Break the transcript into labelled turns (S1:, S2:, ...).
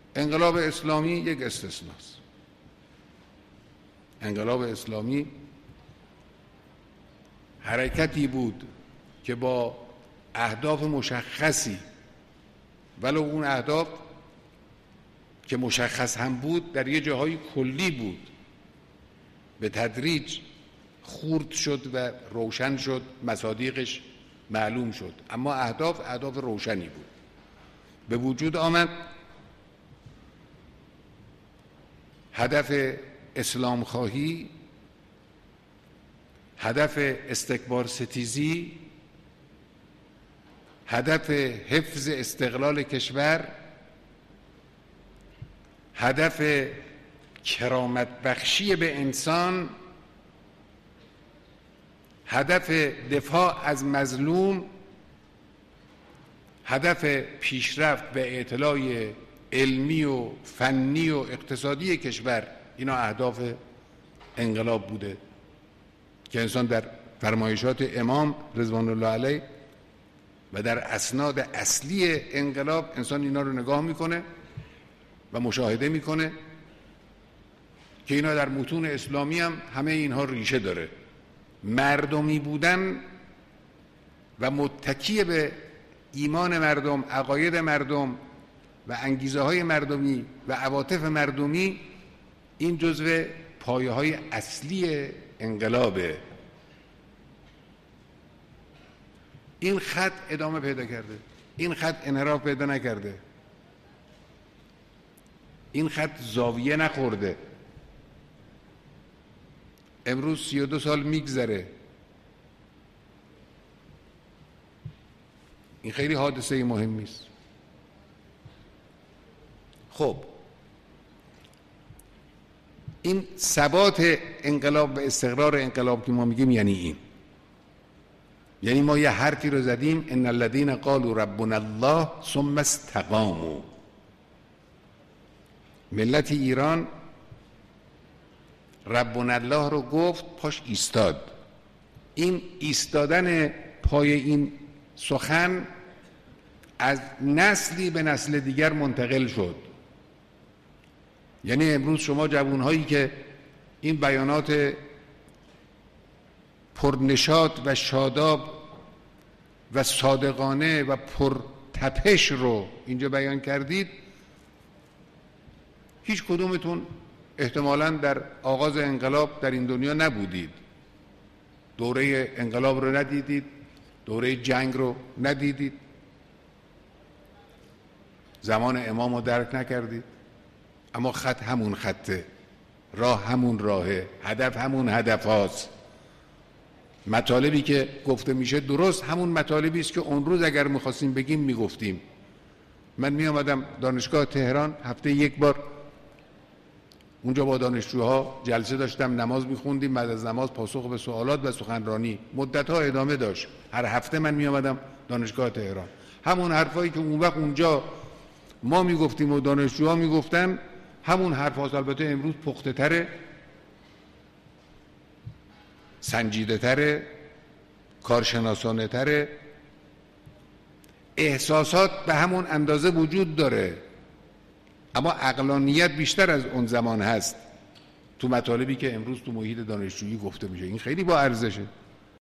S1: انقلاب اسلامی یک استثناست. انقلاب اسلامی حرکتی بود که با اهداف مشخصی، ولو اون اهداف که مشخص هم بود در یه جاهای کلی بود، به تدریج خورد شد و روشن شد، مصادیقش معلوم شد، اما اهداف روشنی بود. به وجود آمد هدف اسلام خواهی، هدف استکبار ستیزی، هدف حفظ استقلال کشور، هدف کرامت بخشی به انسان، هدف دفاع از مظلوم، هدف پیشرفت به اطلاع علمی و فنی و اقتصادی کشور. اینا اهداف انقلاب بوده که انسان در فرمایشات امام رضوان الله علیه و در اسناد اصلی انقلاب انسان اینا رو نگاه میکنه و مشاهده میکنه که اینا در متون اسلامی هم همه اینها ریشه داره. مردمی بودن و متکی به ایمان مردم، عقاید مردم و انگیزه های مردمی و عواطف مردمی، این جزو پایه های اصلی انقلابه. این خط ادامه پیدا کرده، این خط انحراف پیدا نکرده، این خط زاویه نخورده. امروز 32 سال میگذره. این خیلی حادثه مهمی است. خب این ثبات انقلاب و استقرار انقلاب که ما میگیم یعنی این، یعنی ما یه حرفی رو زدیم، ان الذين قالوا ربنا الله ثم استقاموا. ملت ایران ربنا الله رو گفت، پاش ایستاد. این ایستادن پای این سخن از نسلی به نسل دیگر منتقل شد. یعنی امروز شما جوانهایی که این بیانات پرنشاط و شاداب و صادقانه و پرتپش رو اینجا بیان کردید، هیچ کدومتون احتمالاً در آغاز انقلاب در این دنیا نبودید، دوره انقلاب رو ندیدید، دوره جنگ رو ندیدید، زمان امام رو درک نکردید. اما خط همون خطه، راه همون راهه، هدف همون هدف هاست. مطالبی که گفته میشه درست همون مطالبی است که اون روز اگر میخواستیم بگیم میگفتیم. من میامدم دانشگاه تهران هفته یک بار، اونجا با دانشجوها جلسه داشتم، نماز میخوندیم، بعد از نماز پاسخ به سوالات و سخنرانی مدتها ادامه داشت. هر هفته من میامدم دانشگاه تهران، همون حرفایی که اون وقت اونجا ما میگفتیم و دانشجوها میگفتن، همون حرف هاست. البته امروز پخته تره، سنجیده تره، کارشناسانه تره، احساسات به همون اندازه وجود داره، اما عقلانیت بیشتر از اون زمان هست تو مطالبی که امروز تو محیط دانشجویی گفته میشه. این خیلی با ارزشه.